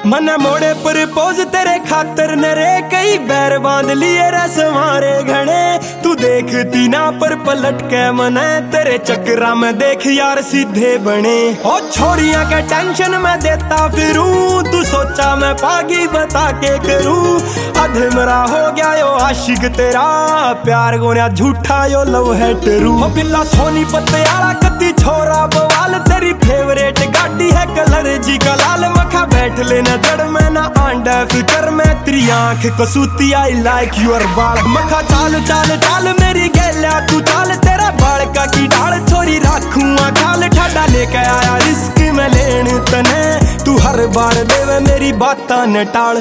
मना मोड़े प्रपोज तेरे खातर नरे कई बैर बांध लिए रसवारे घने। तू देखती ना पर पलट के मने तेरे चक्रा में देख यार सीधे बने। ओ छोरियां के टेंशन में देता फिरूं, तू सोचा मैं पागी बता के करूं। अधे मरा हो गया यो आशिक तेरा, प्यार गोनिया झूठा यो लव है टरू। ओ बिल्ला सोनी पत्याला कत्ती छोरा बवाल, तेरी फेवरेट गाड़ी है कलर जी का लाल। मखा बैठ लेना जड़ में ना आंडा फिकर में, तेरी आंख कसूती आई लाइक यूर बाल। मखा चाल चाल चाल मेरी गैल्या तू चाल, तेरा बाल का की डाल छोरी राखूंगा खाल। ठाडा लेके आया रिस्क में लेन तने, तू हर बार देवे मेरी बातां न टाल।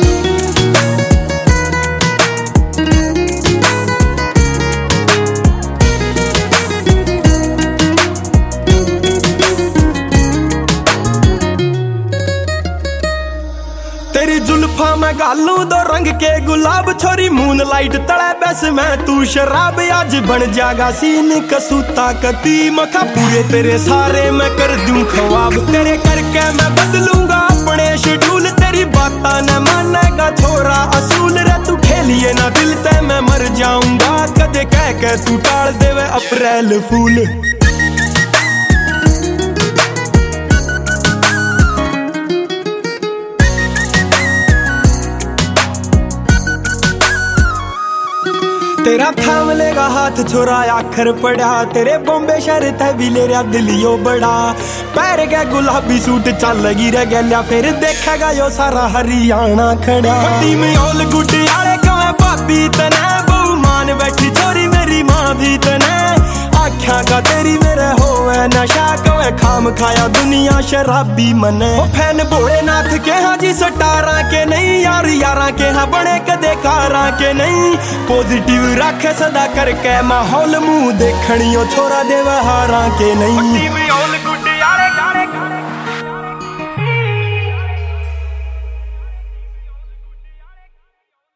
तेरी जुल्फा मैं गालू दो रंग के गुलाब, छोरी मून लाइट तड़े बस मैं तू शराब। आज बन जागा सीन कसूता कती, मखा पूरे तेरे सारे मैं कर दूं ख्वाब। तेरे करके मैं बदलूंगा अपने शेड्यूल, तेरी बाता न मानेगा छोरा असूल रे। तू खेलिए ना दिल ते मैं मर जाऊंगा, कदे कह के तू टाल देवे अप्रैल फूल। तेरा थाम लेगा हाथ छोरा आखर पड़ा, तेरे बॉम्बे शहर थे भी ले रहा दिलियो बड़ा। पैर के गुलाबी सूट चल लगी रह गया, फिर देखेगा यो सारा हरियाणा खड़ा। टीम ऑल गुड आले कवे भाभी तने, बहु मान बैठी छोरी मेरी माँ भी तने। आख्या का तेरी मेरे होवे नशा, कवे खाम खाया दुनिया शराबी मने। ओ फैन भोलेनाथ के हाँ जी सटारा के नहीं, यार यारा के हाँ बने कदे कारा के नहीं। पॉजिटिव रखे सदा करके माहौल, मुंह देखनियो छोरा देवा हारा के नहीं।